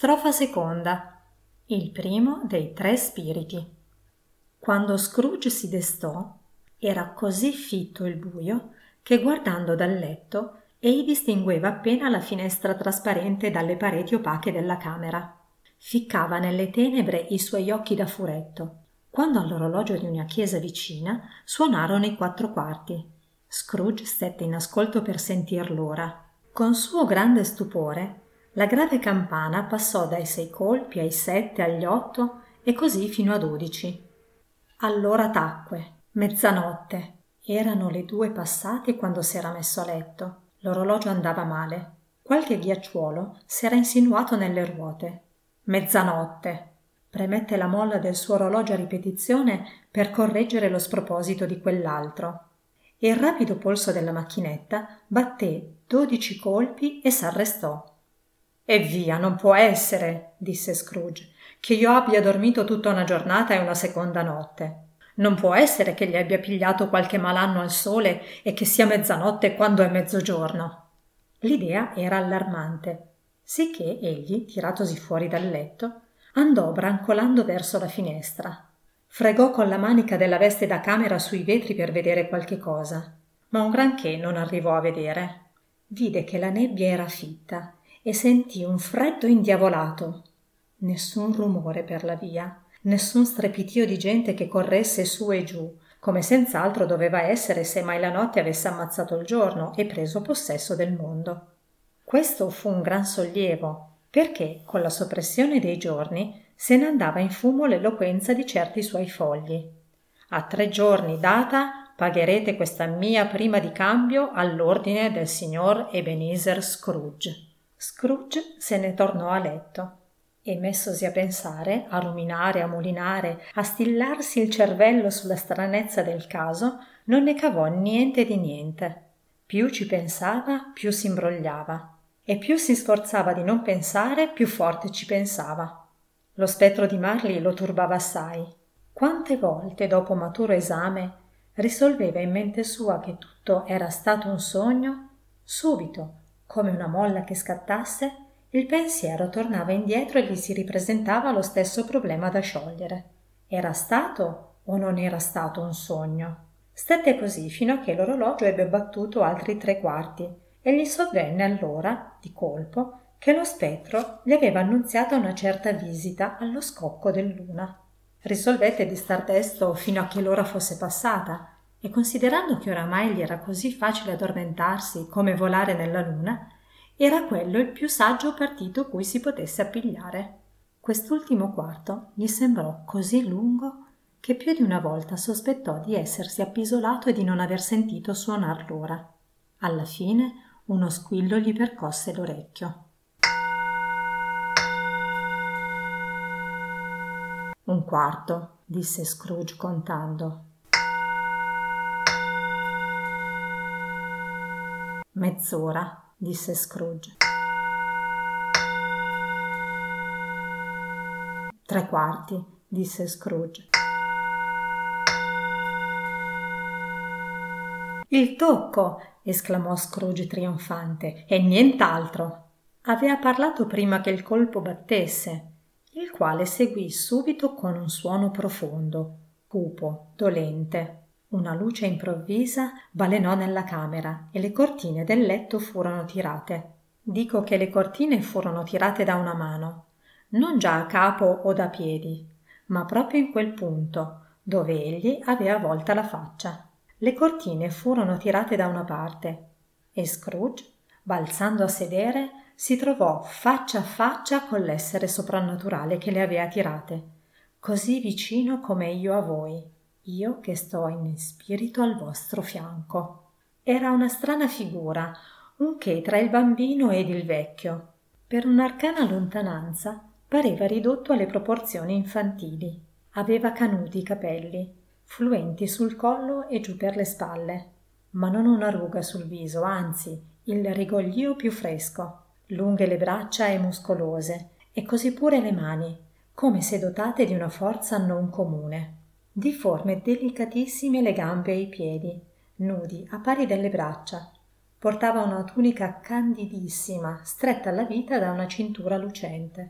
Strofa seconda. Il primo dei tre spiriti. Quando Scrooge si destò, era così fitto il buio che guardando dal letto ei distingueva appena la finestra trasparente dalle pareti opache della camera. Ficcava nelle tenebre i suoi occhi da furetto, quando all'orologio di una chiesa vicina suonarono i 4/4. Scrooge stette in ascolto per sentir l'ora. Con suo grande stupore, la grave campana passò dai 6 colpi ai 7, agli 8 e così fino a 12. Allora tacque. Mezzanotte. Erano le 2 passate quando s'era messo a letto. L'orologio andava male. Qualche ghiacciuolo s'era insinuato nelle ruote. Mezzanotte. Premette la molla del suo orologio a ripetizione per correggere lo sproposito di quell'altro. Il rapido polso della macchinetta batté 12 colpi e s'arrestò. «E via, non può essere», disse Scrooge, «che io abbia dormito tutta una giornata e una seconda notte. Non può essere che gli abbia pigliato qualche malanno al sole e che sia mezzanotte quando è mezzogiorno». L'idea era allarmante, sicché egli, tiratosi fuori dal letto, andò brancolando verso la finestra. Fregò con la manica della veste da camera sui vetri per vedere qualche cosa, ma un granché non arrivò a vedere. Vide che la nebbia era fitta e sentì un freddo indiavolato. Nessun rumore per la via, nessun strepitio di gente che corresse su e giù, come senz'altro doveva essere se mai la notte avesse ammazzato il giorno e preso possesso del mondo. Questo fu un gran sollievo, perché con la soppressione dei giorni se ne andava in fumo l'eloquenza di certi suoi fogli. A 3 giorni data pagherete questa mia prima di cambio all'ordine del signor Ebenezer Scrooge. Scrooge se ne tornò a letto e, messosi a pensare, a ruminare, a mulinare, a stillarsi il cervello sulla stranezza del caso, non ne cavò niente di niente. Più ci pensava, più si imbrogliava, e più si sforzava di non pensare, più forte ci pensava. Lo spettro di Marley lo turbava assai. Quante volte, dopo maturo esame, risolveva in mente sua che tutto era stato un sogno, subito, come una molla che scattasse, il pensiero tornava indietro e gli si ripresentava lo stesso problema da sciogliere. Era stato o non era stato un sogno? Stette così fino a che l'orologio ebbe battuto altri 3/4 e gli sovvenne allora, di colpo, che lo spettro gli aveva annunziato una certa visita allo scocco del luna. Risolvette di star desto fino a che l'ora fosse passata e, considerando che oramai gli era così facile addormentarsi come volare nella luna, era quello il più saggio partito cui si potesse appigliare. Quest'ultimo quarto gli sembrò così lungo che più di una volta sospettò di essersi appisolato e di non aver sentito suonar l'ora. Alla fine uno squillo gli percosse l'orecchio. 1/4, disse Scrooge contando. Mezz'ora, disse Scrooge. 3/4, disse Scrooge. Il tocco! Esclamò Scrooge trionfante. E nient'altro! Aveva parlato prima che il colpo battesse, il quale seguì subito con un suono profondo, cupo, dolente. Una luce improvvisa balenò nella camera e le cortine del letto furono tirate. Dico che le cortine furono tirate da una mano, non già a capo o da piedi, ma proprio in quel punto, dove egli aveva volta la faccia. Le cortine furono tirate da una parte e Scrooge, balzando a sedere, si trovò faccia a faccia con l'essere soprannaturale che le aveva tirate, così vicino come io a voi, io che sto in spirito al vostro fianco. Era una strana figura, un che tra il bambino ed il vecchio. Per un'arcana lontananza pareva ridotto alle proporzioni infantili. Aveva canuti capelli, fluenti sul collo e giù per le spalle, ma non una ruga sul viso, anzi, il rigoglio più fresco, lunghe le braccia e muscolose, e così pure le mani, come se dotate di una forza non comune. Di forme delicatissime le gambe e i piedi, nudi a pari delle braccia. Portava una tunica candidissima, stretta alla vita da una cintura lucente.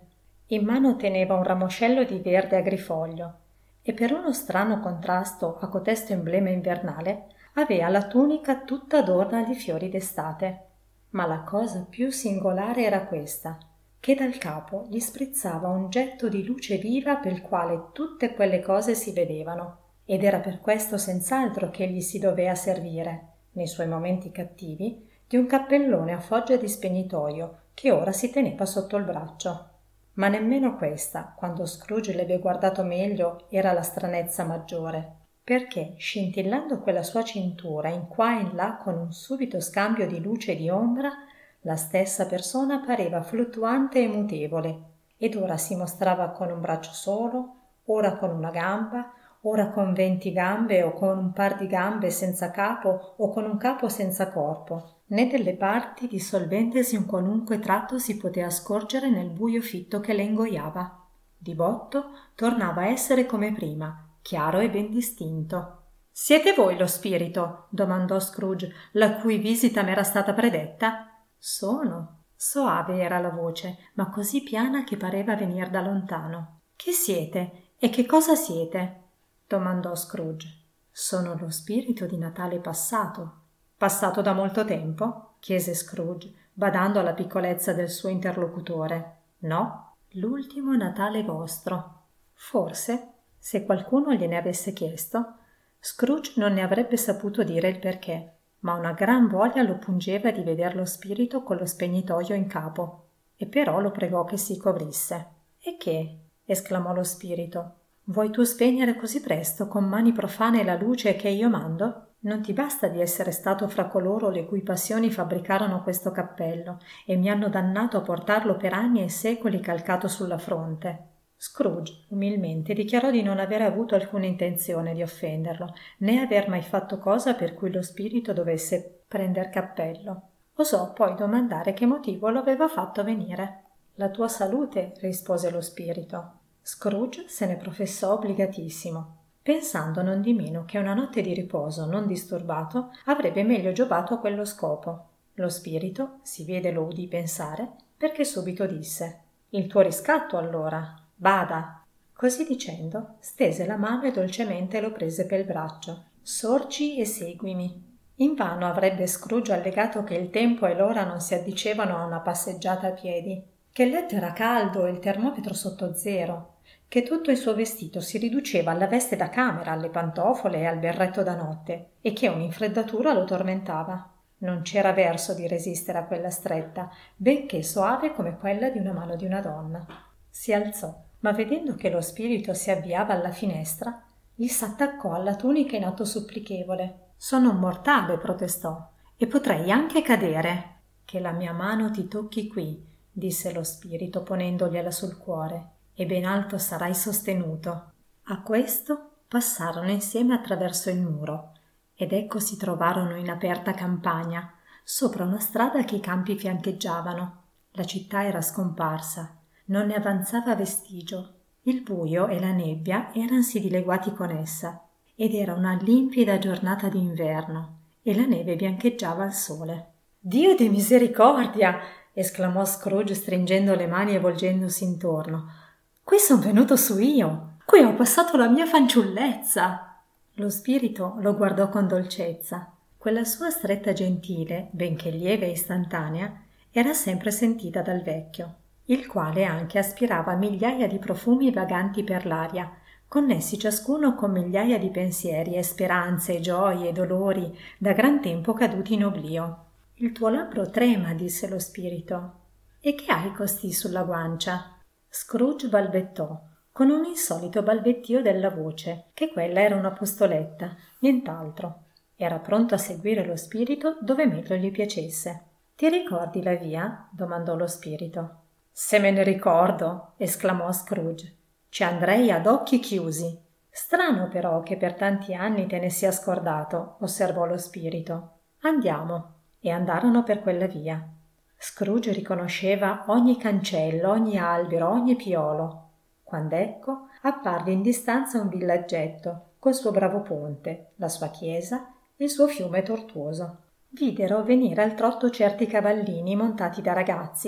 In mano teneva un ramoscello di verde agrifoglio e per uno strano contrasto a cotesto emblema invernale aveva la tunica tutta adorna di fiori d'estate. Ma la cosa più singolare era questa, che dal capo gli sprizzava un getto di luce viva pel quale tutte quelle cose si vedevano, ed era per questo senz'altro che egli si dovea servire, nei suoi momenti cattivi, di un cappellone a foggia di spegnitoio che ora si teneva sotto il braccio. Ma nemmeno questa, quando Scrooge l'ebbe guardato meglio, era la stranezza maggiore, perché, scintillando quella sua cintura in qua e in là con un subito scambio di luce e di ombra, la stessa persona pareva fluttuante e mutevole, ed ora si mostrava con un braccio solo, ora con una gamba, ora con 20 gambe o con un par di gambe senza capo o con un capo senza corpo, né delle parti dissolventesi un qualunque tratto si poteva scorgere nel buio fitto che le ingoiava. Di botto tornava a essere come prima, chiaro e ben distinto. «Siete voi lo spirito?» domandò Scrooge, la cui visita m'era stata predetta. «Sono». Soave era la voce, ma così piana che pareva venir da lontano. «Chi siete? E che cosa siete?» domandò Scrooge. «Sono lo spirito di Natale passato». «Passato da molto tempo?» chiese Scrooge, badando alla piccolezza del suo interlocutore. «No, l'ultimo Natale vostro». Forse, se qualcuno gliene avesse chiesto, Scrooge non ne avrebbe saputo dire il perché, ma una gran voglia lo pungeva di veder lo spirito con lo spegnitoio in capo, e però lo pregò che si covrisse. «E che?» esclamò lo spirito. «Vuoi tu spegnere così presto con mani profane la luce che io mando? Non ti basta di essere stato fra coloro le cui passioni fabbricarono questo cappello e mi hanno dannato a portarlo per anni e secoli calcato sulla fronte». Scrooge umilmente dichiarò di non aver avuto alcuna intenzione di offenderlo, né aver mai fatto cosa per cui lo spirito dovesse prender cappello. Osò poi domandare che motivo lo aveva fatto venire. «La tua salute», rispose lo spirito. Scrooge se ne professò obbligatissimo, pensando non di meno che una notte di riposo non disturbato avrebbe meglio giovato a quello scopo. Lo spirito, si vede lo udì pensare, perché subito disse: «Il tuo riscatto allora, bada!» Così dicendo stese la mano e dolcemente lo prese pel braccio. «Sorgi e seguimi». Invano avrebbe Scrooge allegato che il tempo e l'ora non si addicevano a una passeggiata a piedi, che il letto era caldo e il termometro sotto zero, che tutto il suo vestito si riduceva alla veste da camera, alle pantofole e al berretto da notte, e che un'infreddatura lo tormentava. Non c'era verso di resistere a quella stretta, benché soave come quella di una mano di una donna. Si alzò, ma vedendo che lo spirito si avviava alla finestra, gli s'attaccò alla tunica in atto supplichevole. «Sono un mortale», protestò, «e potrei anche cadere». «Che la mia mano ti tocchi qui», disse lo spirito ponendogliela sul cuore, «e ben alto sarai sostenuto». A questo passarono insieme attraverso il muro, ed ecco si trovarono in aperta campagna, sopra una strada che i campi fiancheggiavano. La città era scomparsa, non ne avanzava vestigio. Il buio e la nebbia eransi dileguati con essa, ed era una limpida giornata d'inverno, e la neve biancheggiava al sole. «Dio di misericordia!» esclamò Scrooge stringendo le mani e volgendosi intorno. «Qui son venuto su io! Qui ho passato la mia fanciullezza!» Lo spirito lo guardò con dolcezza. Quella sua stretta gentile, benché lieve e istantanea, era sempre sentita dal vecchio, il quale anche aspirava migliaia di profumi vaganti per l'aria, connessi ciascuno con migliaia di pensieri e speranze e gioie e dolori da gran tempo caduti in oblio. «Il tuo labbro trema», disse lo spirito. «E che hai costì sulla guancia?» Scrooge balbettò, con un insolito balbettio della voce, che quella era una pustoletta, nient'altro. Era pronto a seguire lo spirito dove meglio gli piacesse. «Ti ricordi la via?» domandò lo spirito. «Se me ne ricordo», esclamò Scrooge, «ci andrei ad occhi chiusi». «Strano però che per tanti anni te ne sia scordato», osservò lo spirito. «Andiamo». E andarono per quella via. Scrooge riconosceva ogni cancello, ogni albero, ogni piolo, quand'ecco apparve in distanza un villaggetto col suo bravo ponte, la sua chiesa e il suo fiume tortuoso. Videro venire al trotto certi cavallini montati da ragazzi,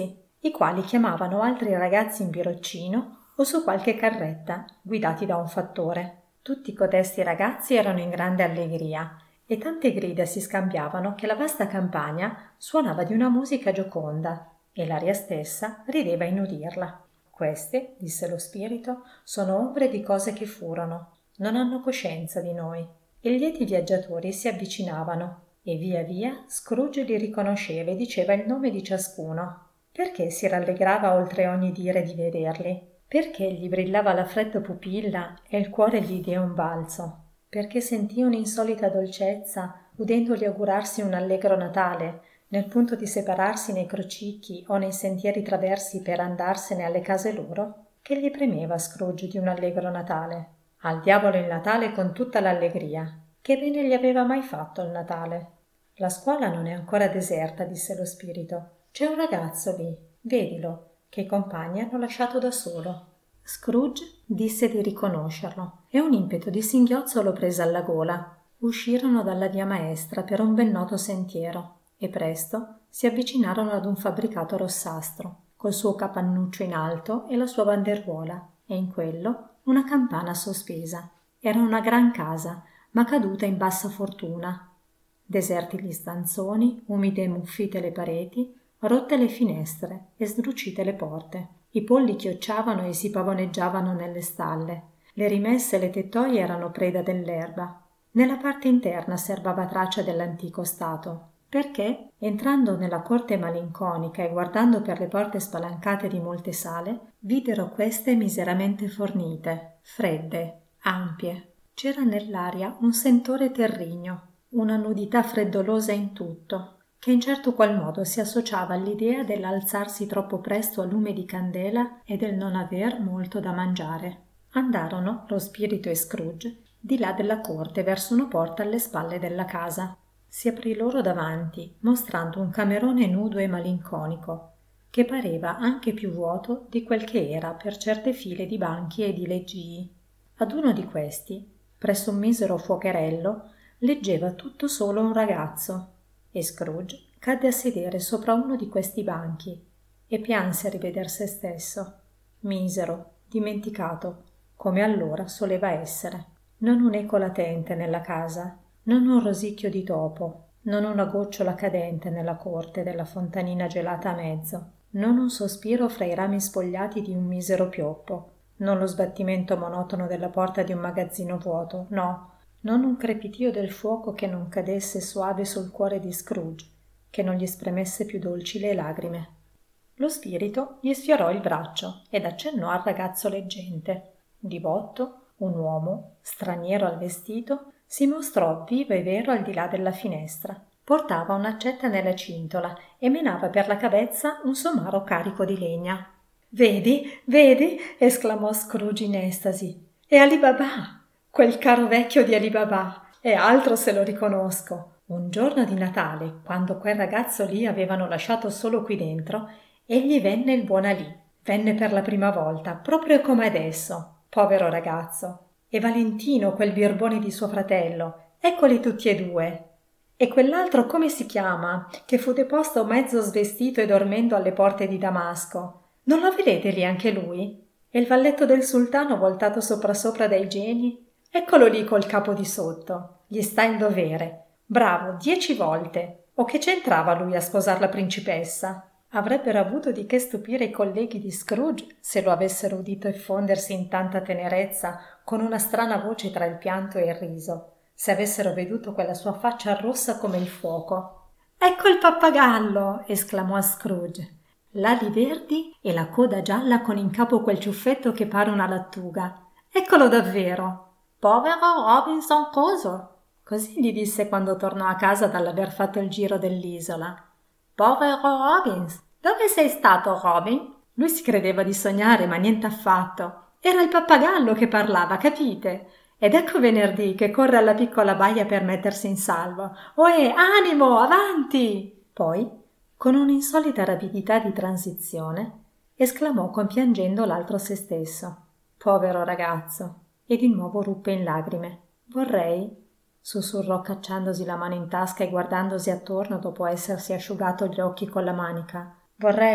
i quali chiamavano altri ragazzi in biroccino o su qualche carretta, guidati da un fattore. Tutti codesti ragazzi erano in grande allegria e tante grida si scambiavano che la vasta campagna suonava di una musica gioconda e l'aria stessa rideva in udirla. Queste, disse lo spirito, sono ombre di cose che furono, non hanno coscienza di noi. I lieti viaggiatori si avvicinavano e via via Scrooge li riconosceva e diceva il nome di ciascuno. Perché si rallegrava oltre ogni dire di vederli? Perché gli brillava la fredda pupilla e il cuore gli diede un balzo? Perché sentì un'insolita dolcezza udendoli augurarsi un allegro Natale, nel punto di separarsi nei crocicchi o nei sentieri traversi per andarsene alle case loro? Che gli premeva Scrooge di un allegro Natale? Al diavolo il Natale con tutta l'allegria. Che bene gli aveva mai fatto il Natale? La scuola non è ancora deserta, disse lo spirito. C'è un ragazzo lì, vedilo, che i compagni hanno lasciato da solo. Scrooge disse di riconoscerlo e un impeto di singhiozzo lo prese alla gola. Uscirono dalla via maestra per un ben noto sentiero e presto si avvicinarono ad un fabbricato rossastro, col suo capannuccio in alto e la sua banderuola, e in quello una campana sospesa. Era una gran casa, ma caduta in bassa fortuna. Deserti gli stanzoni, umide e muffite le pareti, rotte le finestre e sdrucite le porte. I polli chiocciavano e si pavoneggiavano nelle stalle. Le rimesse e le tettoie erano preda dell'erba. Nella parte interna serbava traccia dell'antico stato, perché, entrando nella corte malinconica e guardando per le porte spalancate di molte sale, videro queste miseramente fornite, fredde, ampie. C'era nell'aria un sentore terrigno, una nudità freddolosa in tutto, che in certo qual modo si associava all'idea dell'alzarsi troppo presto a lume di candela e del non aver molto da mangiare. Andarono, lo spirito e Scrooge, di là della corte verso una porta alle spalle della casa. Si aprì loro davanti, mostrando un camerone nudo e malinconico, che pareva anche più vuoto di quel che era per certe file di banchi e di leggii. Ad uno di questi, presso un misero fuocherello, leggeva tutto solo un ragazzo, e Scrooge cadde a sedere sopra uno di questi banchi e pianse a riveder se stesso, misero, dimenticato, come allora soleva essere. Non un'eco latente nella casa, non un rosicchio di topo, non una gocciola cadente nella corte della fontanina gelata a mezzo, non un sospiro fra i rami spogliati di un misero pioppo, non lo sbattimento monotono della porta di un magazzino vuoto, no, non un crepitio del fuoco che non cadesse suave sul cuore di Scrooge, che non gli spremesse più dolci le lagrime. Lo spirito gli sfiorò il braccio ed accennò al ragazzo leggente. Di botto, un uomo, straniero al vestito, si mostrò vivo e vero al di là della finestra. Portava un'accetta nella cintola e menava per la cavezza un somaro carico di legna. «Vedi, vedi!» esclamò Scrooge in estasi. «È Ali Baba! Quel caro vecchio di Ali Baba! E altro se lo riconosco! Un giorno di Natale, quando quel ragazzo lì avevano lasciato solo qui dentro, egli venne il buon Ali. Venne per la prima volta, proprio come adesso. Povero ragazzo! E Valentino, quel birbone di suo fratello, eccoli tutti e due. E quell'altro come si chiama, che fu deposto mezzo svestito e dormendo alle porte di Damasco? Non lo vedete lì anche lui? E il valletto del sultano voltato sopra dai geni? Eccolo lì col capo di sotto. Gli sta il dovere. Bravo, 10 volte. O che c'entrava lui a sposar la principessa? Avrebbero avuto di che stupire i colleghi di Scrooge se lo avessero udito effondersi in tanta tenerezza con una strana voce tra il pianto e il riso, se avessero veduto quella sua faccia rossa come il fuoco. «Ecco il pappagallo!» esclamò Scrooge. «L'ali verdi e la coda gialla con in capo quel ciuffetto che pare una lattuga. Eccolo davvero!» «Povero Robinson Crusoe!» Così gli disse quando tornò a casa dall'aver fatto il giro dell'isola. «Povero Robbins! Dove sei stato, Robin?» Lui si credeva di sognare, ma niente affatto. Era il pappagallo che parlava, capite? Ed ecco venerdì che corre alla piccola baia per mettersi in salvo. «Ohè, animo, avanti!» Poi, con un'insolita rapidità di transizione, esclamò compiangendo l'altro se stesso. «Povero ragazzo!» E di nuovo ruppe in lagrime. «Vorrei», sussurrò cacciandosi la mano in tasca e guardandosi attorno dopo essersi asciugato gli occhi con la manica. «Vorrei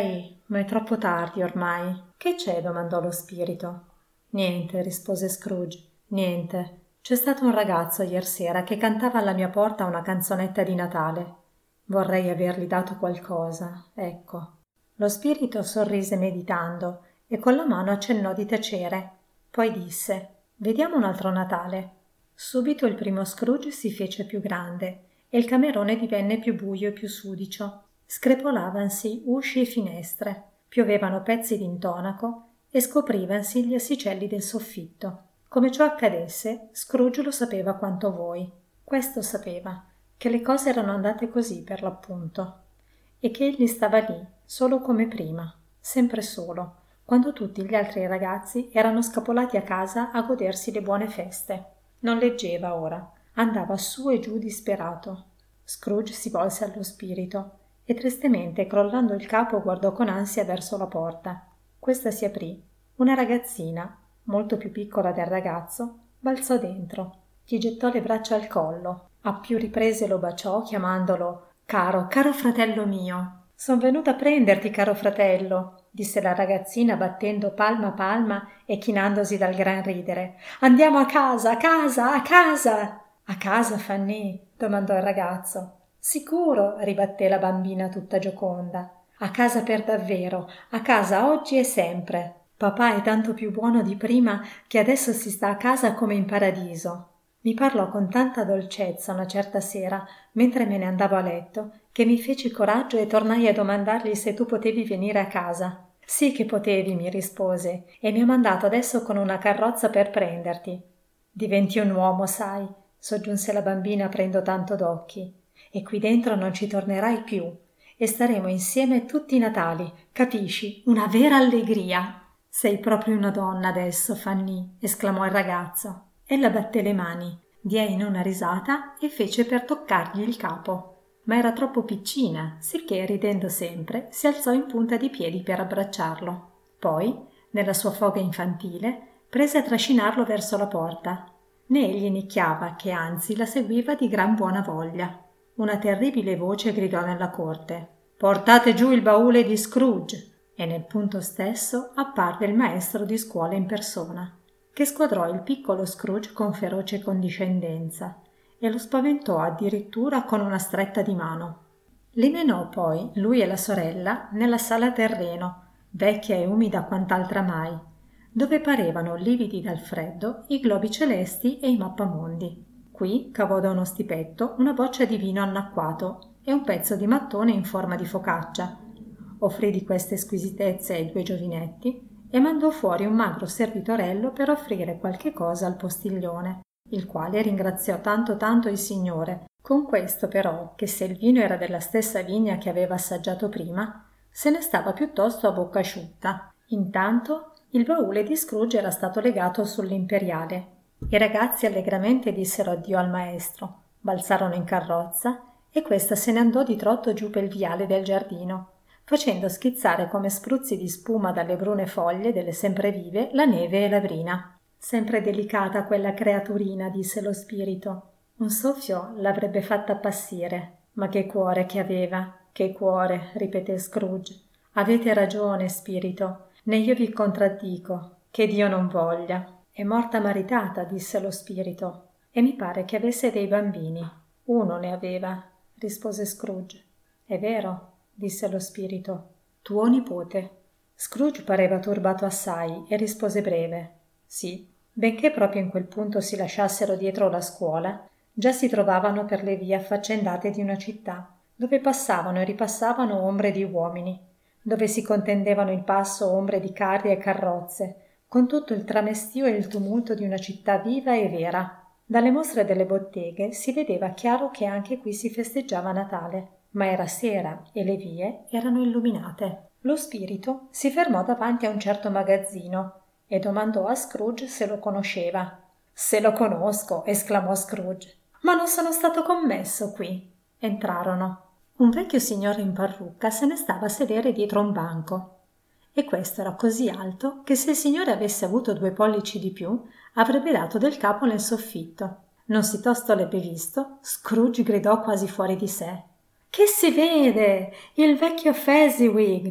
Ma è troppo tardi ormai. Che c'è? Domandò lo spirito. Niente, rispose Scrooge. Niente. C'è stato un ragazzo iersera che cantava alla mia porta una canzonetta di Natale. Vorrei avergli dato qualcosa, ecco. Lo spirito sorrise meditando e con la mano accennò di tacere. Poi disse: «Vediamo un altro Natale». Subito il primo Scrooge si fece più grande e il camerone divenne più buio e più sudicio. Screpolavansi usci e finestre, piovevano pezzi d'intonaco e scoprivansi gli assicelli del soffitto. Come ciò accadesse, Scrooge lo sapeva quanto voi. Questo sapeva, che le cose erano andate così per l'appunto, e che egli stava lì, solo come prima, sempre solo, quando tutti gli altri ragazzi erano scapolati a casa a godersi le buone feste. Non leggeva ora, andava su e giù disperato. Scrooge si volse allo spirito e tristemente, crollando il capo, guardò con ansia verso la porta. Questa si aprì. Una ragazzina, molto più piccola del ragazzo, balzò dentro, gli gettò le braccia al collo, a più riprese lo baciò chiamandolo «Caro, caro fratello mio!» «Son venuta a prenderti, caro fratello!» disse la ragazzina battendo palma a palma e chinandosi dal gran ridere. «Andiamo a casa, a casa, a casa!» «A casa, Fanny?» domandò il ragazzo. «Sicuro!» ribatté la bambina tutta gioconda. «A casa per davvero, a casa oggi e sempre. Papà è tanto più buono di prima che adesso si sta a casa come in paradiso. Mi parlò con tanta dolcezza una certa sera, mentre me ne andavo a letto, che mi feci coraggio e tornai a domandargli se tu potevi venire a casa. Sì che potevi, mi rispose, e mi ha mandato adesso con una carrozza per prenderti. Diventi un uomo, sai, soggiunse la bambina aprendo tanto d'occhi, e qui dentro non ci tornerai più, e staremo insieme tutti i Natali, capisci? Una vera allegria!» «Sei proprio una donna adesso, Fanny!» esclamò il ragazzo. Ella batté le mani, diè in una risata e fece per toccargli il capo. Ma era troppo piccina, sicché, ridendo sempre, si alzò in punta di piedi per abbracciarlo. Poi, nella sua foga infantile, prese a trascinarlo verso la porta. Né egli nicchiava, che anzi la seguiva di gran buona voglia. Una terribile voce gridò nella corte: «Portate giù il baule di Scrooge!» E nel punto stesso apparve il maestro di scuola in persona, che squadrò il piccolo Scrooge con feroce condiscendenza e lo spaventò addirittura con una stretta di mano. Li menò poi, lui e la sorella, nella sala terreno, vecchia e umida quant'altra mai, dove parevano lividi dal freddo i globi celesti e i mappamondi. Qui cavò da uno stipetto una boccia di vino annacquato e un pezzo di mattone in forma di focaccia. Offrì di queste squisitezze ai due giovinetti e mandò fuori un magro servitorello per offrire qualche cosa al postiglione, il quale ringraziò tanto tanto il signore, con questo però che se il vino era della stessa vigna che aveva assaggiato prima, se ne stava piuttosto a bocca asciutta. Intanto il baule di Scrooge era stato legato sull'imperiale. I ragazzi allegramente dissero addio al maestro, balzarono in carrozza e questa se ne andò di trotto giù pel viale del giardino, facendo schizzare come spruzzi di spuma dalle brune foglie delle semprevive la neve e la brina. «Sempre delicata quella creaturina», disse lo spirito. «Un soffio l'avrebbe fatta appassire. Ma che cuore che aveva, che cuore», ripeté Scrooge. «Avete ragione, spirito, né io vi contraddico, che Dio non voglia». «È morta maritata», disse lo spirito, «e mi pare che avesse dei bambini». «Uno ne aveva», rispose Scrooge. «È vero», disse lo spirito, «tuo nipote». Scrooge pareva turbato assai e rispose breve: «Sì». Benché proprio in quel punto si lasciassero dietro la scuola, già si trovavano per le vie affaccendate di una città, dove passavano e ripassavano ombre di uomini, dove si contendevano il passo ombre di carri e carrozze, con tutto il tramestio e il tumulto di una città viva e vera. Dalle mostre delle botteghe si vedeva chiaro che anche qui si festeggiava Natale, ma era sera e le vie erano illuminate. Lo spirito si fermò davanti a un certo magazzino e domandò a Scrooge se lo conosceva. «Se lo conosco», esclamò Scrooge, «ma non sono stato commesso qui». Entrarono. Un vecchio signore in parrucca se ne stava a sedere dietro un banco, e questo era così alto che se il signore avesse avuto 2 pollici di più avrebbe dato del capo nel soffitto. Non si tosto l'ebbe visto, Scrooge gridò quasi fuori di sé: «Che si vede? Il vecchio Fezziwig!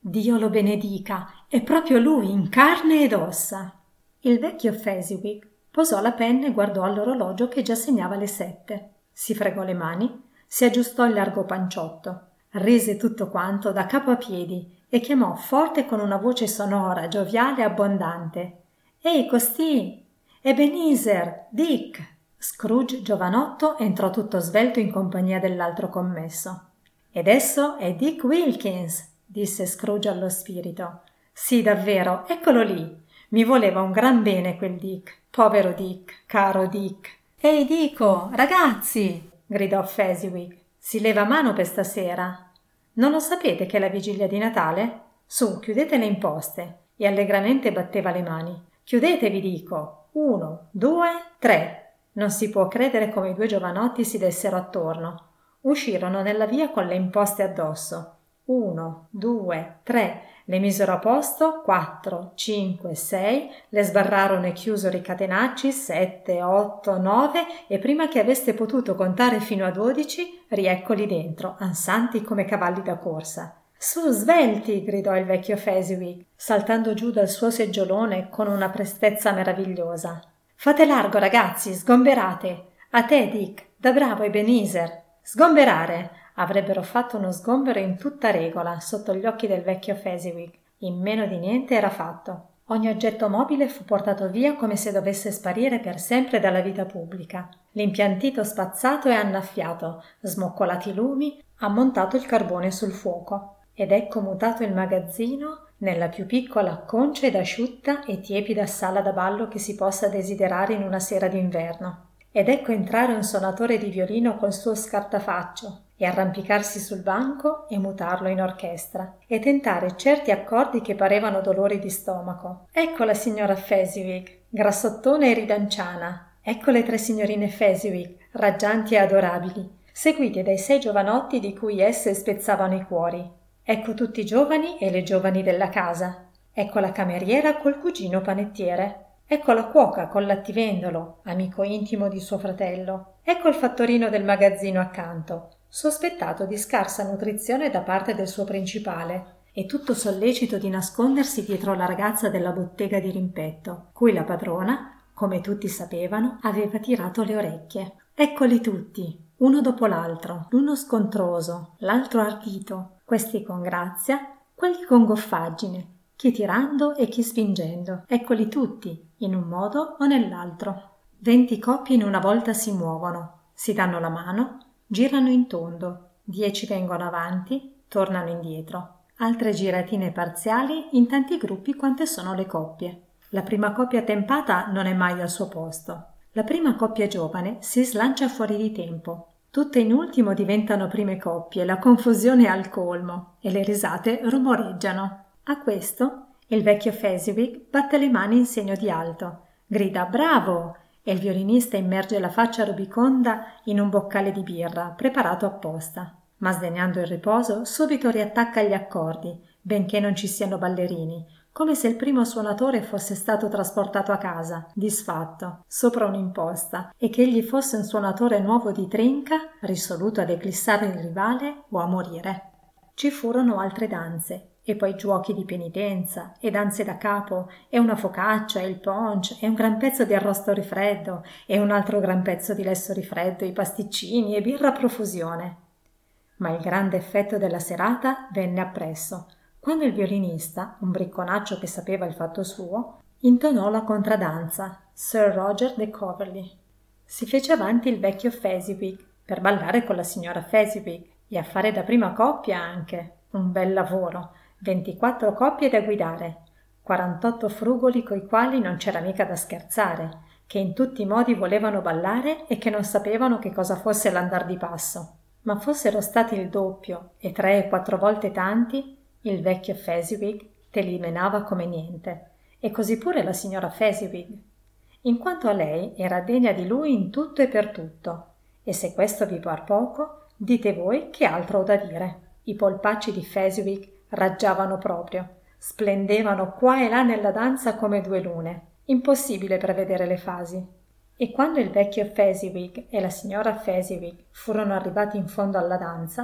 Dio lo benedica, è proprio lui in carne ed ossa. Il vecchio Fezziwig posò la penna e guardò all'orologio che già segnava le 7. Si fregò le mani, si aggiustò il largo panciotto, rise tutto quanto da capo a piedi e chiamò forte con una voce sonora, gioviale e abbondante: «Ehi, costì! Ebenezer! Dick!» Scrooge, giovanotto, entrò tutto svelto in compagnia dell'altro commesso. «Ed esso è Dick Wilkins», disse Scrooge allo spirito. «Sì, davvero, eccolo lì. Mi voleva un gran bene quel Dick. Povero Dick, caro Dick». «Ehi, dico, ragazzi!» gridò Fezziwig. «Si leva mano per stasera? Non lo sapete che è la vigilia di Natale? Su, chiudete le imposte». E allegramente batteva le mani. «Chiudete, vi dico. 1, 2, 3. Non si può credere come i due giovanotti si dessero attorno. Uscirono nella via con le imposte addosso. 1, 2, 3, le misero a posto, 4, 5, 6, le sbarrarono e chiusero i catenacci, 7, 8, 9, e prima che aveste potuto contare fino a 12, rieccoli dentro, ansanti come cavalli da corsa. «Su, svelti!» gridò il vecchio Fezziwig, saltando giù dal suo seggiolone con una prestezza meravigliosa. «Fate largo, ragazzi, sgomberate! A te, Dick, da bravo Ebenezer! Sgomberare!» Avrebbero fatto uno sgombero in tutta regola sotto gli occhi del vecchio Fezziwig. In meno di niente era fatto. Ogni oggetto mobile fu portato via come se dovesse sparire per sempre dalla vita pubblica. L'impiantito spazzato e annaffiato, smoccolati i lumi, ammontato il carbone sul fuoco. Ed ecco mutato il magazzino nella più piccola, concia ed asciutta e tiepida sala da ballo che si possa desiderare in una sera d'inverno. Ed ecco entrare un suonatore di violino col suo scartafaccio e arrampicarsi sul banco e mutarlo in orchestra e tentare certi accordi che parevano dolori di stomaco. Ecco la signora Fezziwig, grassottona e ridanciana. Ecco le 3 signorine Fezziwig, raggianti e adorabili, seguite dai 6 giovanotti di cui esse spezzavano i cuori. Ecco tutti i giovani e le giovani della casa. Ecco la cameriera col cugino panettiere. Ecco la cuoca col lattivendolo, amico intimo di suo fratello. Ecco il fattorino del magazzino accanto, sospettato di scarsa nutrizione da parte del suo principale, e tutto sollecito di nascondersi dietro la ragazza della bottega di rimpetto, cui la padrona, come tutti sapevano, aveva tirato le orecchie. Eccoli tutti, uno dopo l'altro, l'uno scontroso, l'altro ardito, questi con grazia, quelli con goffaggine, chi tirando e chi spingendo. Eccoli tutti, in un modo o nell'altro. 20 coppie in una volta si muovono, si danno la mano, girano in tondo, 10 vengono avanti, tornano indietro. Altre giratine parziali in tanti gruppi quante sono le coppie. La prima coppia tempata non è mai al suo posto. La prima coppia giovane si slancia fuori di tempo. Tutte in ultimo diventano prime coppie, la confusione è al colmo e le risate rumoreggiano. A questo il vecchio Fezziwig batte le mani in segno di alto, grida «Bravo!» e il violinista immerge la faccia rubiconda in un boccale di birra preparato apposta. Ma sdegnando il riposo, subito riattacca gli accordi, benché non ci siano ballerini, come se il primo suonatore fosse stato trasportato a casa, disfatto, sopra un'imposta, e che egli fosse un suonatore nuovo di trinca, risoluto ad eclissare il rivale o a morire. Ci furono altre danze, e poi giochi di penitenza, e danze da capo, e una focaccia, e il punch, e un gran pezzo di arrosto rifreddo, e un altro gran pezzo di lesso rifreddo, e pasticcini, e birra a profusione. Ma il grande effetto della serata venne appresso, quando il violinista, un bricconaccio che sapeva il fatto suo, intonò la contradanza, Sir Roger de Coverley. Si fece avanti il vecchio Fezziwig, per ballare con la signora Fezziwig, e a fare da prima coppia anche. Un bel lavoro, 24 coppie da guidare, 48 frugoli coi quali non c'era mica da scherzare, che in tutti i modi volevano ballare e che non sapevano che cosa fosse l'andar di passo. Ma fossero stati il doppio e 3 e 4 volte tanti, il vecchio Fezziwig te li menava come niente, e così pure la signora Fezziwig, in quanto a lei era degna di lui in tutto e per tutto, e se questo vi par poco, dite voi che altro ho da dire. I polpacci di Fezziwig raggiavano proprio, splendevano qua e là nella danza come 2 lune, impossibile prevedere le fasi. E quando il vecchio Fezziwig e la signora Fezziwig furono arrivati in fondo alla danza,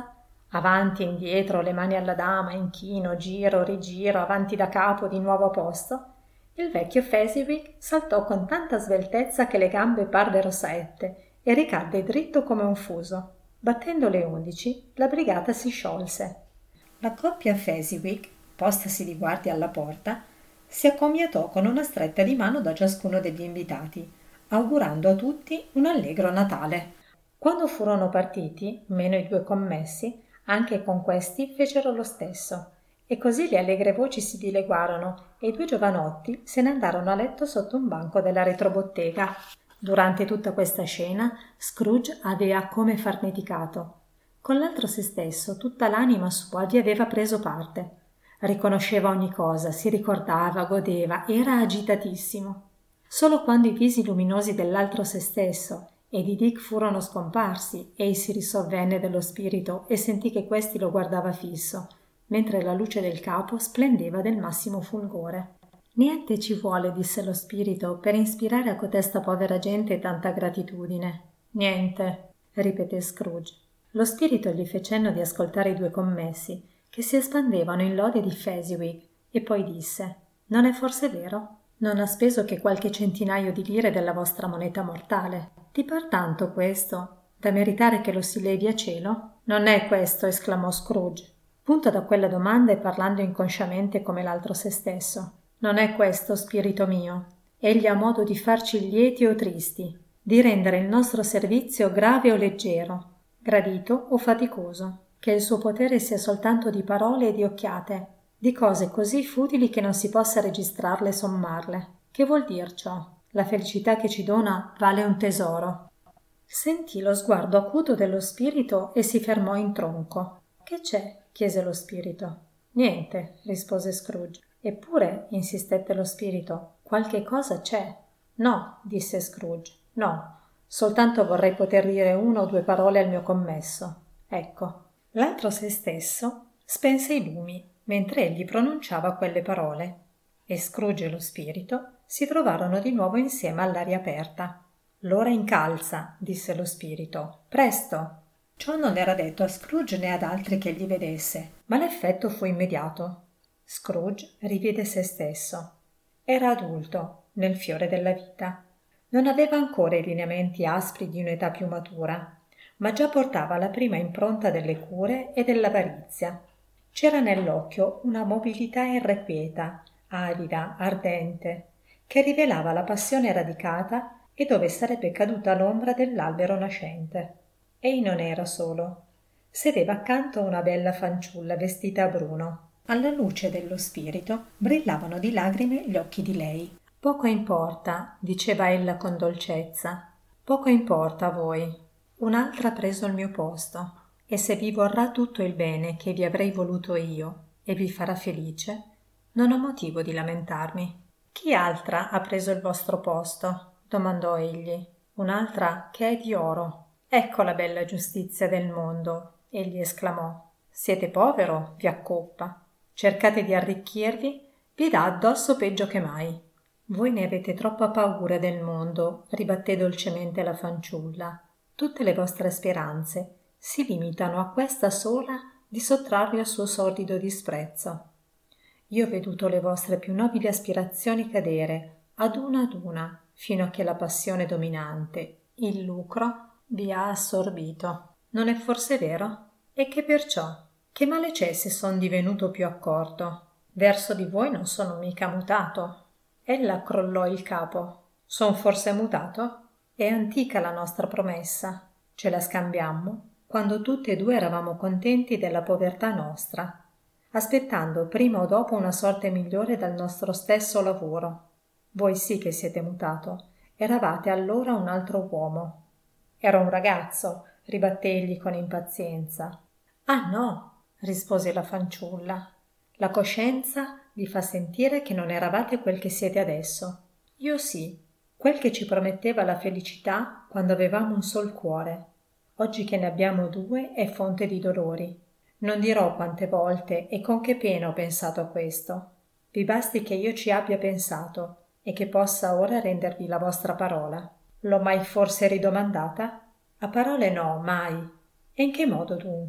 Avanti, indietro, le mani alla dama, inchino, giro, rigiro, avanti da capo, di nuovo a posto, il vecchio Fezziwig saltò con tanta sveltezza che le gambe parvero saette e ricadde dritto come un fuso. Battendo le 11, la brigata si sciolse. La coppia Fezziwig, postasi di guardia alla porta, si accomiatò con una stretta di mano da ciascuno degli invitati, augurando a tutti un allegro Natale. Quando furono partiti, meno i 2 commessi, anche con questi fecero lo stesso, e così le allegre voci si dileguarono e i 2 giovanotti se ne andarono a letto sotto un banco della retrobottega. Durante tutta questa scena Scrooge aveva come farneticato. Con l'altro se stesso tutta l'anima sua vi aveva preso parte. Riconosceva ogni cosa, si ricordava, godeva, era agitatissimo. Solo quando i visi luminosi dell'altro se stesso e di Dick furono scomparsi, ei si risovvenne dello spirito e sentì che questi lo guardava fisso, mentre la luce del capo splendeva del massimo fulgore. Niente ci vuole, disse lo spirito, per ispirare a cotesta povera gente tanta gratitudine. Niente, ripeté Scrooge. Lo spirito gli fe cenno di ascoltare i 2 commessi, che si espandevano in lode di Fezziwig, e poi disse: «Non è forse vero? Non ha speso che qualche centinaio di lire della vostra moneta mortale. Ti par tanto questo, da meritare che lo si levi a cielo?» «Non è questo», esclamò Scrooge, punto da quella domanda e parlando inconsciamente come l'altro se stesso. «Non è questo, spirito mio. Egli ha modo di farci lieti o tristi, di rendere il nostro servizio grave o leggero, gradito o faticoso, che il suo potere sia soltanto di parole e di occhiate, di cose così futili che non si possa registrarle e sommarle. Che vuol dir ciò? La felicità che ci dona vale un tesoro». Sentì lo sguardo acuto dello spirito e si fermò in tronco. «Che c'è?» chiese lo spirito. «Niente», rispose Scrooge. «Eppure», insistette lo spirito, «qualche cosa c'è». «No», disse Scrooge, «no, soltanto vorrei poter dire 1 o 2 parole al mio commesso. Ecco». L'altro se stesso spense i lumi mentre egli pronunciava quelle parole, e Scrooge e lo spirito si trovarono di nuovo insieme all'aria aperta. «L'ora incalza», disse lo spirito. «Presto!» Ciò non era detto a Scrooge né ad altri che egli vedesse, ma l'effetto fu immediato. Scrooge rivide se stesso. Era adulto, nel fiore della vita. Non aveva ancora i lineamenti aspri di un'età più matura, ma già portava la prima impronta delle cure e dell'avarizia. C'era nell'occhio una mobilità irrequieta, avida, ardente, che rivelava la passione radicata e dove sarebbe caduta l'ombra dell'albero nascente. Ei non era solo. Sedeva accanto a una bella fanciulla vestita a bruno. Alla luce dello spirito brillavano di lagrime gli occhi di lei. «Poco importa», diceva ella con dolcezza, «poco importa a voi. Un'altra ha preso il mio posto, e se vi vorrà tutto il bene che vi avrei voluto io e vi farà felice, non ho motivo di lamentarmi». «Chi altra ha preso il vostro posto?» domandò egli. «Un'altra che è di oro». «Ecco la bella giustizia del mondo», egli esclamò. «Siete povero, vi accoppa. Cercate di arricchirvi, vi dà addosso peggio che mai». «Voi ne avete troppa paura del mondo», ribatté dolcemente la fanciulla. «Tutte le vostre speranze si limitano a questa sola di sottrarvi al suo sordido disprezzo. Io ho veduto le vostre più nobili aspirazioni cadere, ad una, fino a che la passione dominante, il lucro, vi ha assorbito. Non è forse vero? E che perciò? Che male c'è se son divenuto più accorto? Verso di voi non sono mica mutato». Ella crollò il capo. «Son forse mutato? È antica la nostra promessa. Ce la scambiammo quando tutte e 2 eravamo contenti della povertà nostra, aspettando prima o dopo una sorte migliore dal nostro stesso lavoro. Voi sì che siete mutato. Eravate allora un altro uomo». «Ero un ragazzo», ribatté egli con impazienza. «Ah no», rispose la fanciulla. «La coscienza vi fa sentire che non eravate quel che siete adesso. Io sì, quel che ci prometteva la felicità quando avevamo un sol cuore. Oggi che ne abbiamo 2 è fonte di dolori. Non dirò quante volte e con che pena ho pensato a questo. Vi basti che io ci abbia pensato e che possa ora rendervi la vostra parola. L'ho mai forse ridomandata? A parole no, mai. E in che modo dunque?»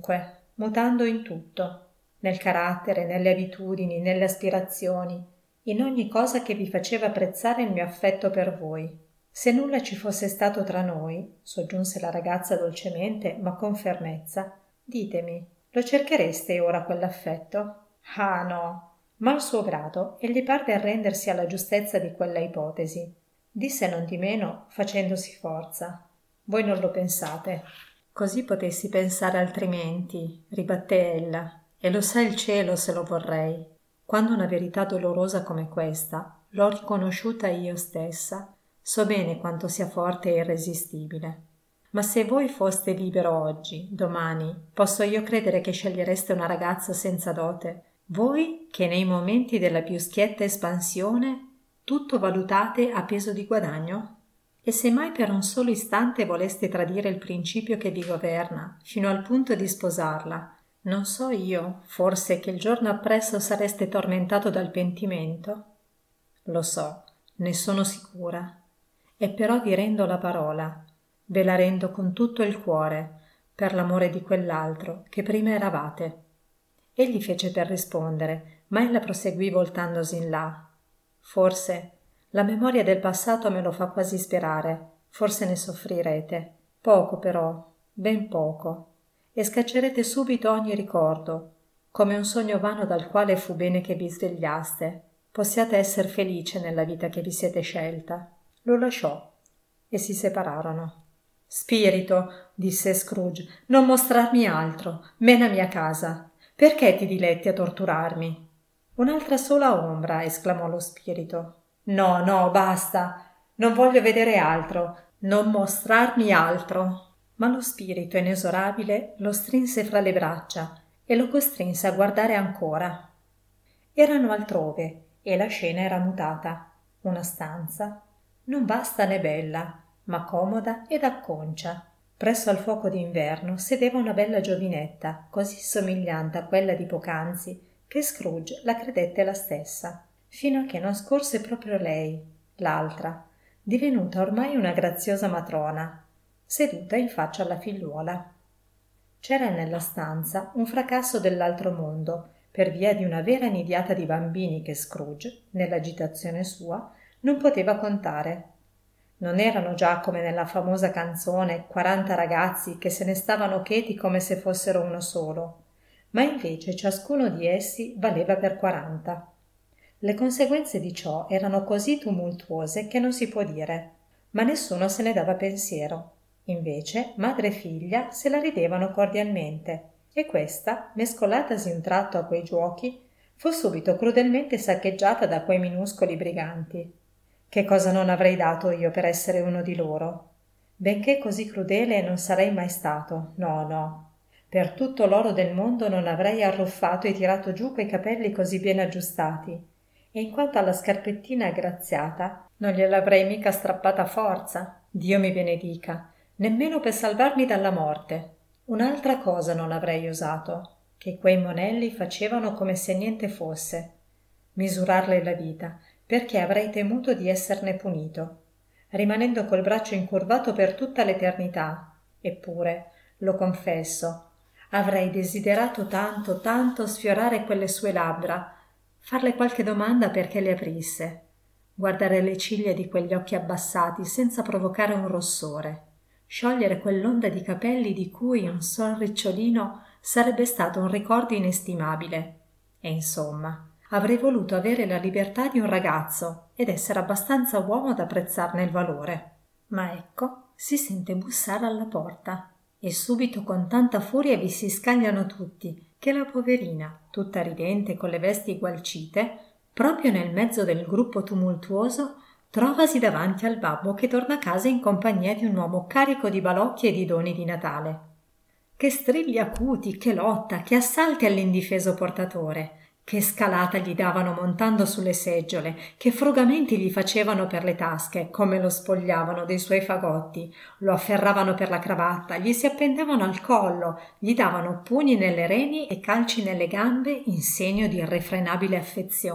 mutando in tutto, nel carattere, nelle abitudini, nelle aspirazioni, in ogni cosa che vi faceva apprezzare il mio affetto per voi. Se nulla ci fosse stato tra noi, soggiunse la ragazza dolcemente ma con fermezza, ditemi, lo cerchereste ora quell'affetto? Ah no, ma al suo grado e gli parve arrendersi alla giustezza di quella ipotesi. Disse nondimeno, facendosi forza. Voi non lo pensate. Così potessi pensare altrimenti, ribatté ella, e lo sa il cielo se lo vorrei. Quando una verità dolorosa come questa l'ho riconosciuta io stessa, so bene quanto sia forte e irresistibile. Ma se voi foste libero oggi, domani, posso io credere che scegliereste una ragazza senza dote? Voi che nei momenti della più schietta espansione tutto valutate a peso di guadagno? E se mai per un solo istante voleste tradire il principio che vi governa, fino al punto di sposarla, non so io, forse, che il giorno appresso sareste tormentato dal pentimento? Lo so, ne sono sicura. E però vi rendo la parola, ve la rendo con tutto il cuore, per l'amore di quell'altro, che prima eravate. Egli fece per rispondere, ma ella proseguì voltandosi in là. Forse la memoria del passato me lo fa quasi sperare, forse ne soffrirete. Poco però, ben poco, e scaccerete subito ogni ricordo, come un sogno vano dal quale fu bene che vi svegliaste. Possiate esser felice nella vita che vi siete scelta. Lo lasciò e si separarono. Spirito, disse Scrooge, non mostrarmi altro, menami a casa. Perché ti diletti a torturarmi? Un'altra sola ombra, esclamò lo spirito. No, no, basta, non voglio vedere altro, non mostrarmi altro. Ma lo spirito inesorabile lo strinse fra le braccia e lo costrinse a guardare ancora. Erano altrove e la scena era mutata. Una stanza, non vasta né bella, ma comoda ed acconcia. Presso al fuoco d'inverno sedeva una bella giovinetta, così somigliante a quella di poc'anzi, che Scrooge la credette la stessa, fino a che non scorse proprio lei, l'altra, divenuta ormai una graziosa matrona, seduta in faccia alla figliuola. C'era nella stanza un fracasso dell'altro mondo, per via di una vera nidiata di bambini che Scrooge, nell'agitazione sua, non poteva contare. Non erano già, come nella famosa canzone, 40 ragazzi che se ne stavano cheti come se fossero uno solo, ma invece ciascuno di essi valeva per 40. Le conseguenze di ciò erano così tumultuose che non si può dire, ma nessuno se ne dava pensiero. Invece madre e figlia se la ridevano cordialmente, e questa, mescolatasi un tratto a quei giuochi, fu subito crudelmente saccheggiata da quei minuscoli briganti. Che cosa non avrei dato io per essere uno di loro? Benché così crudele non sarei mai stato, no, no. Per tutto l'oro del mondo non avrei arruffato e tirato giù quei capelli così ben aggiustati, e in quanto alla scarpettina aggraziata, non gliel'avrei mica strappata a forza, Dio mi benedica, nemmeno per salvarmi dalla morte. Un'altra cosa non avrei osato, che quei monelli facevano come se niente fosse, misurarle la vita, perché avrei temuto di esserne punito, rimanendo col braccio incurvato per tutta l'eternità. Eppure, lo confesso, avrei desiderato tanto, tanto sfiorare quelle sue labbra, farle qualche domanda perché le aprisse, guardare le ciglia di quegli occhi abbassati senza provocare un rossore, sciogliere quell'onda di capelli di cui un sol ricciolino sarebbe stato un ricordo inestimabile. E insomma, avrei voluto avere la libertà di un ragazzo ed essere abbastanza uomo da apprezzarne il valore. Ma ecco, si sente bussare alla porta e subito con tanta furia vi si scagliano tutti, che la poverina, tutta ridente con le vesti gualcite, proprio nel mezzo del gruppo tumultuoso, trovasi davanti al babbo che torna a casa in compagnia di un uomo carico di balocchi e di doni di Natale. Che strilli acuti, che lotta, che assalti all'indifeso portatore, che scalata gli davano montando sulle seggiole, che frugamenti gli facevano per le tasche, come lo spogliavano dei suoi fagotti, lo afferravano per la cravatta, gli si appendevano al collo, gli davano pugni nelle reni e calci nelle gambe in segno di irrefrenabile affezione.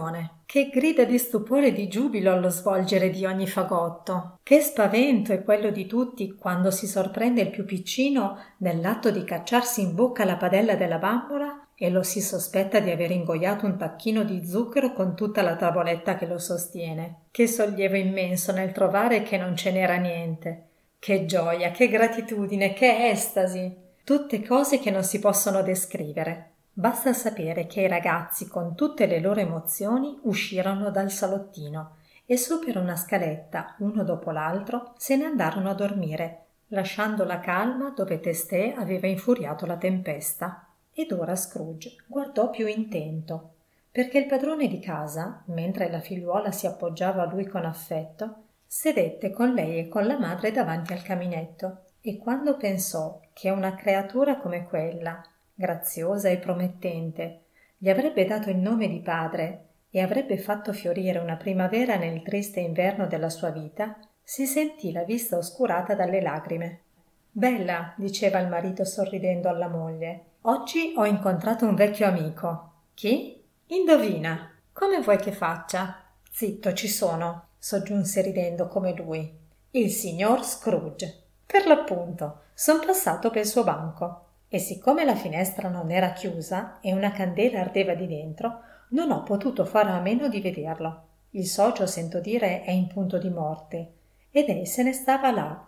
Che grida di stupore e di giubilo allo svolgere di ogni fagotto! Che spavento è quello di tutti quando si sorprende il più piccino nell'atto di cacciarsi in bocca la padella della bambola e lo si sospetta di aver ingoiato un tacchino di zucchero con tutta la tavoletta che lo sostiene. Che sollievo immenso nel trovare che non ce n'era niente! Che gioia, che gratitudine, che estasi! Tutte cose che non si possono descrivere. Basta sapere che i ragazzi, con tutte le loro emozioni, uscirono dal salottino e su per una scaletta, uno dopo l'altro, se ne andarono a dormire, lasciando la calma dove testè aveva infuriato la tempesta. Ed ora Scrooge guardò più intento, perché il padrone di casa, mentre la figliuola si appoggiava a lui con affetto, sedette con lei e con la madre davanti al caminetto, e quando pensò che una creatura come quella, graziosa e promettente, gli avrebbe dato il nome di padre e avrebbe fatto fiorire una primavera nel triste inverno della sua vita, si sentì la vista oscurata dalle lagrime. «Bella», diceva il marito sorridendo alla moglie, «oggi ho incontrato un vecchio amico». «Chi?» «Indovina». «Come vuoi che faccia?» «Zitto, ci sono», soggiunse ridendo come lui. «Il signor Scrooge». «Per l'appunto, son passato pel suo banco e siccome la finestra non era chiusa e una candela ardeva di dentro, non ho potuto fare a meno di vederlo. Il socio, sento dire, è in punto di morte ed ei se ne stava là,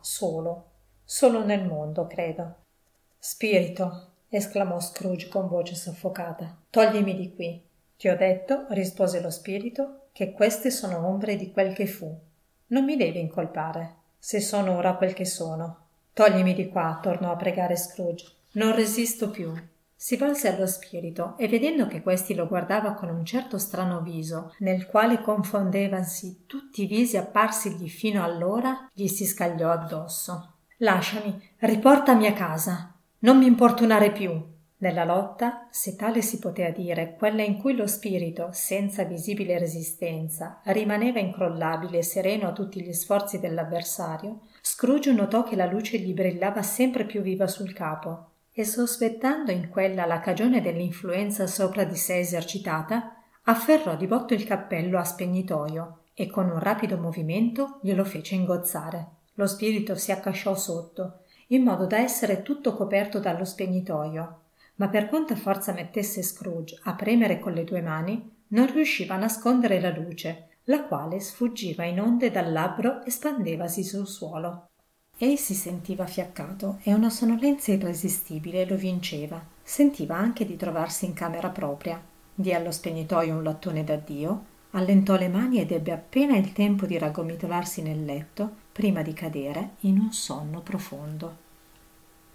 solo nel mondo, credo». «Spirito», esclamò Scrooge con voce soffocata, «toglimi di qui». «Ti ho detto», rispose lo spirito, «che queste sono ombre di quel che fu. Non mi devi incolpare, se sono ora quel che sono». «Toglimi di qua», tornò a pregare Scrooge. «Non resisto più». Si volse allo spirito e vedendo che questi lo guardava con un certo strano viso, nel quale confondevasi tutti i visi apparsigli fino allora, gli si scagliò addosso. «Lasciami, riportami a casa, non mi importunare più». Nella lotta, se tale si potea dire, quella in cui lo spirito, senza visibile resistenza, rimaneva incrollabile e sereno a tutti gli sforzi dell'avversario, Scrooge notò che la luce gli brillava sempre più viva sul capo e, sospettando in quella la cagione dell'influenza sopra di sé esercitata, afferrò di botto il cappello a spegnitoio e con un rapido movimento glielo fece ingozzare. Lo spirito si accasciò sotto, in modo da essere tutto coperto dallo spegnitoio, ma per quanta forza mettesse Scrooge a premere con le due mani, non riusciva a nascondere la luce, la quale sfuggiva in onde dal labbro e spandevasi sul suolo. Ei si sentiva fiaccato e una sonnolenza irresistibile lo vinceva. Sentiva anche di trovarsi in camera propria. Diè allo spegnitoio un lattone d'addio, allentò le mani ed ebbe appena il tempo di raggomitolarsi nel letto prima di cadere in un sonno profondo.